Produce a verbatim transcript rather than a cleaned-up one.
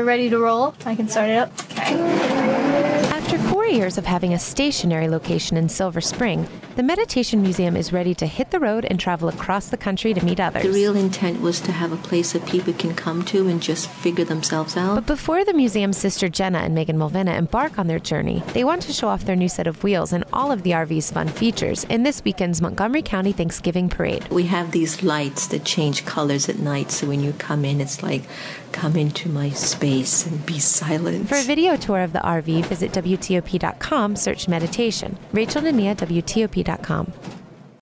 ready to roll, I can start it up. After four years of having a stationary location in Silver Spring, the Meditation Museum is ready to hit the road and travel across the country to meet others. The real intent was to have a place that people can come to and just figure themselves out. But before the museum's sister Jenna and Megan Mulvena embark on their journey, they want to show off their new set of wheels and all of the R V's fun features in this weekend's Montgomery County Thanksgiving Parade. We have these lights that change colors at night, so when you come in, it's like, come into my space and be silent. For a video tour of the R V, visit W T O P dot com, search meditation. Rachel Nania, W T O P dot com.